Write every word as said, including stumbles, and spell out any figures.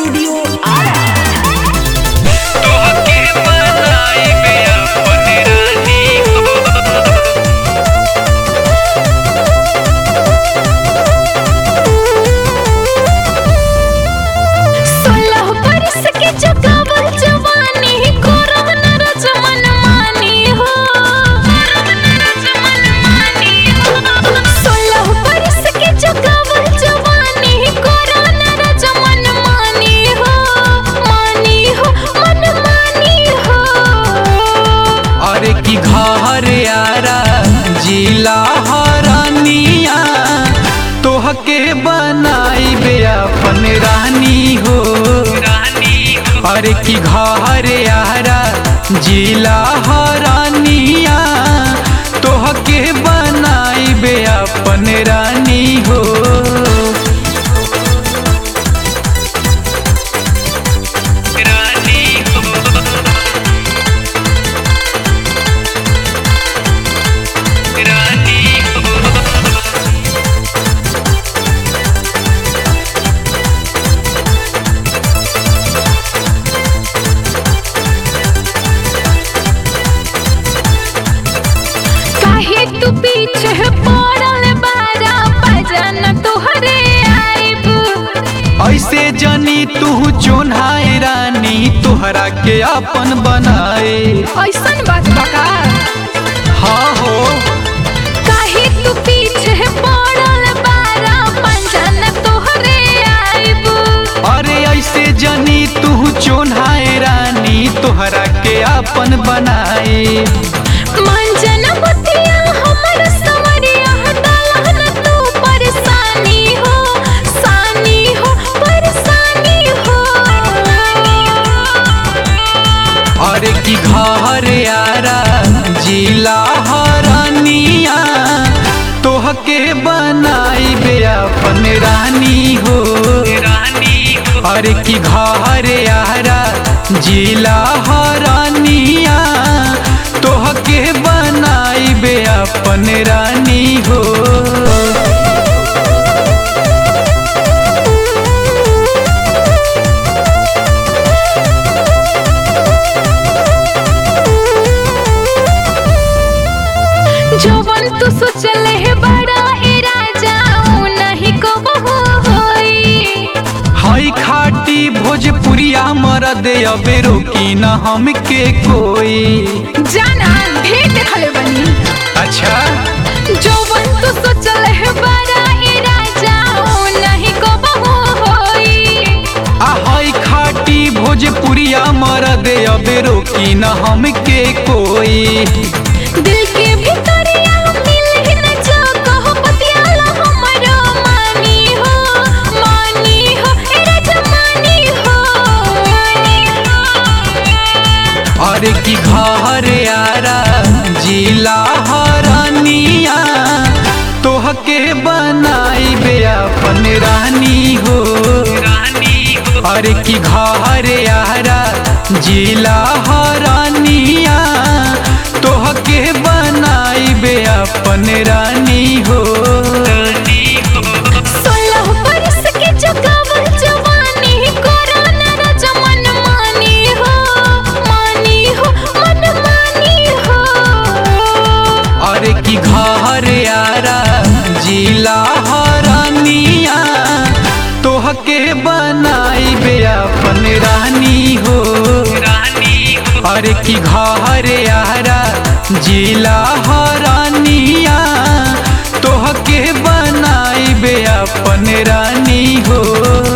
Studio Ara. तोहके बनाइबे अपन रानी हो। सोलह बरस के जगावल जवानी कोरोना रजमन मानी हो। सोलह बरस के जगावल जवानी कोरोना रजमन मानी हो। मानी हो मन मानी हो। अरे की घर यारा जिला हरानिया तोहके बनाइबे अपन रानी हो। अरे की घर यारा जिला हरानिया तोहके बनाइबे अपन रानी हो। रानी हो रानी हो। काहे तू पीछे पड़ल बारा पजन तोहरे आइब। ऐसे जनी तू चोन्हाए रानी तोहरा के अपन बनाए। ऐसन बात बका हाँ हो काहे तू पीछे पड़ल बारा पजन तोहरे आइब। अरे ऐसे जनी तू चोन्हाए रानी तोहरा के अपन बनाए। मंजन बतिया हमर सवरिया हटालन तू परेशानी हो। सानी हो परेशानी हो। अरे की घर यारा जिला हरानिया तोहके बनाइबे अपन रानी हो। अरे की घर यारा जिला हरानिया तोहके बनाइबे अपन रानी हो। जवन तू सोचले है बड़ा ए राजा ऊ नहीं कबहू होई। हई खाटी भोजपुरिया मरद अबे रोकी न हमके कोई। जाना ढेर देखले बनी। अच्छा जवन तू सोचले है बड़ा ए राजा ऊ नहीं कबहू होई। आ हई खाटी भोजपुरिया मरद अबे रोकी न हमके कोई। दिल के भीतरिया मिल न जो कहो पतियाला हमरो मानी हो। मानी हो ए राजा मानी हो। अरे की घर यारा जिला हरानिया तोहके बनाइबे अपन रानी हो। अरे की घर यारा जिला हरानिया तोहके बनाइबे अपन रानी हो। सोलह बरस के जगावल जवानी कोरोना रजमन मानी हो। मानी हो मन मानी हो। अरे की घर यारा जिला हरानिया तोहके बनाइबे अपन रानी हो। अरे की घर यारा जिला हरानिया तोहके बनाइबे अपन रानी हो।